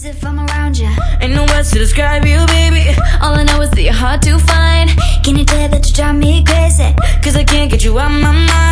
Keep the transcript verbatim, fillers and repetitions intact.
as if I'm around you. Ain't no words to describe you, baby. All I know is that you're hard to find. Can you tell that you drive me crazy? Cause I can't get you out my mind.